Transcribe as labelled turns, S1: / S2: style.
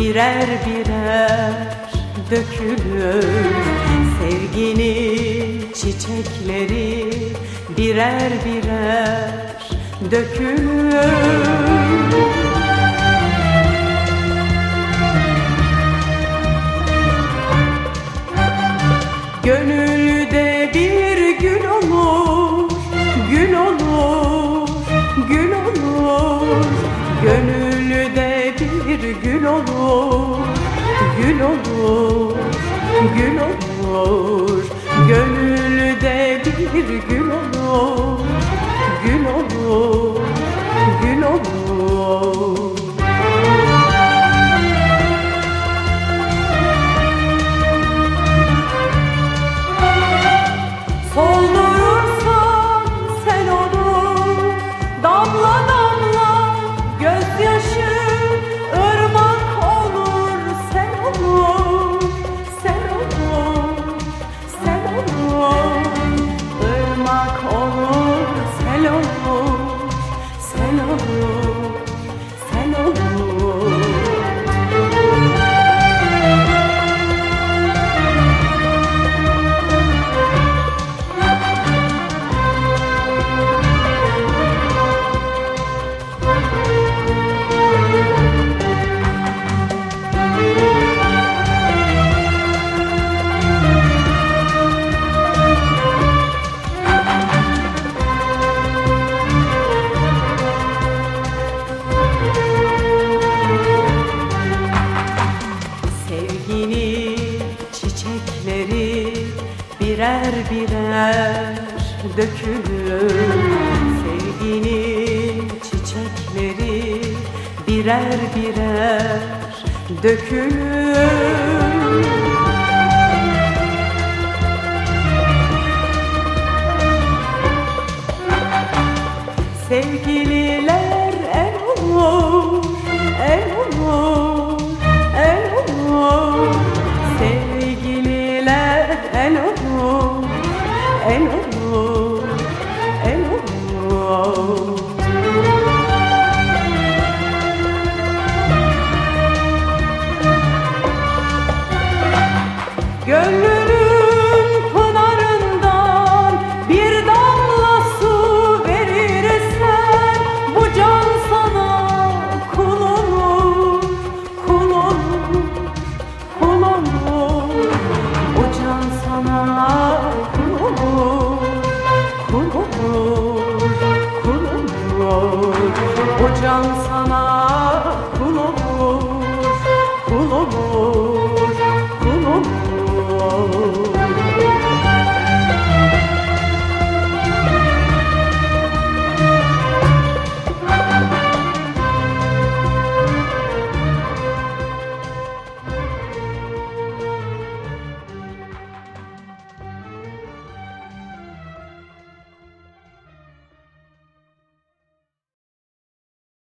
S1: birer birer dökülür. Sevginin çiçekleri birer birer dökülür. Gönülde bir gül olur, gül olur, gül olur. Gönülde bir gül olur, gül olur, gül olur. Gönülde bir gül olur, gül olur, gül olur. Soldurursan sen onu damla damla gözyaşı, ırmak olur sen olur, sen olur, sen olur. Irmak olur sel olur, sel olur, sel olur. Sevginin çiçekleri birer birer dökülür. Sevginin çiçekleri birer birer dökülür. Sevgililer el olur, el olur, el olur. Sevgililer el olur, el olur, el olur. Gönlünün pınarından bir damla su verirsen, bu can sana kul olur, kul olur, kul olur. Bu can sana kul olur, kul olur, kul olur. Bu can sana